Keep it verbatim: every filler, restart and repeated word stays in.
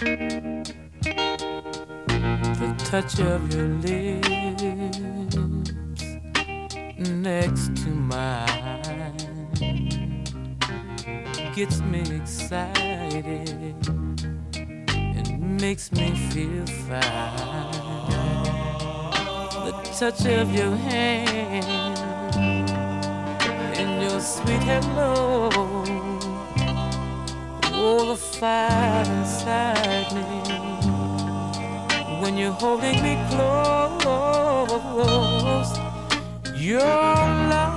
The touch of your lips next to mine gets me excited and makes me feel fine. The touch of your hand and your sweet hello, oh, the fire inside me when you're holding me close. Your love